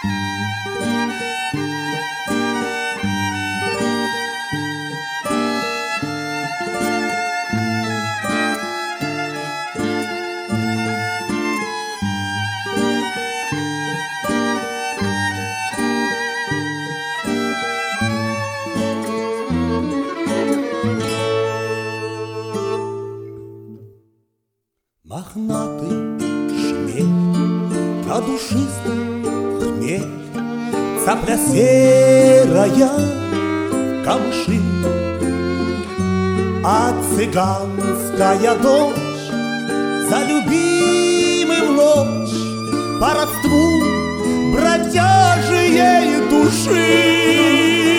Мохнатый шмель, надушистый хмель, цапля серая в камыши, а цыганская дочь за любимым ночь по родству бродяжией души.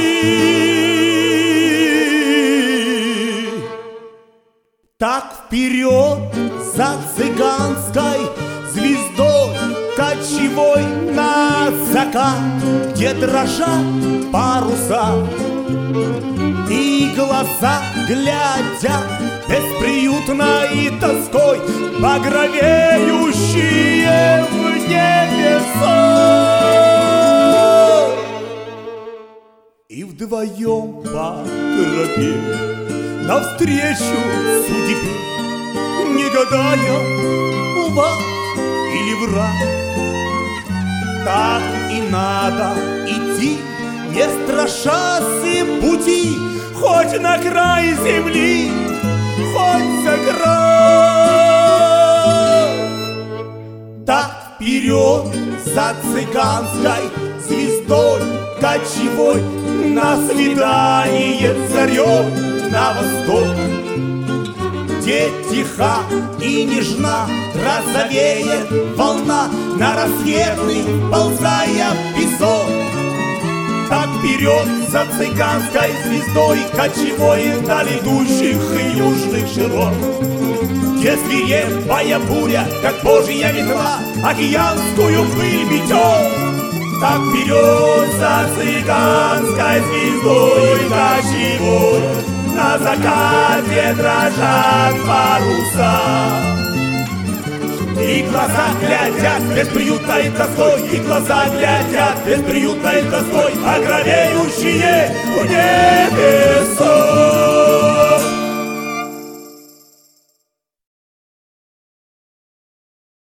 Так вперед за цыганской звездой кочевой на закат, где дрожат паруса, и глаза глядят бесприютной тоской, багровеющие в небеса. И вдвоем по тропе навстречу судьбе, не гадая, лвак или враг, так и надо идти, не страшась пути, хоть на край земли, хоть за край. Так вперед за цыганской звездой кочевой на свидание зарем на восток, где тиха и нежна розовеет волна на рассветный, ползая песок. Так вперед за цыганской звездой кочевой вдаль идущих южных широт, где свирепая буря, как божья метла, океанскую пыль метет. Так вперед за цыганской звездой кочевой на закате дрожат паруса, и глаза глядят бесприютной тоской, и глаза глядят бесприютной тоской, багровеющие в небеса.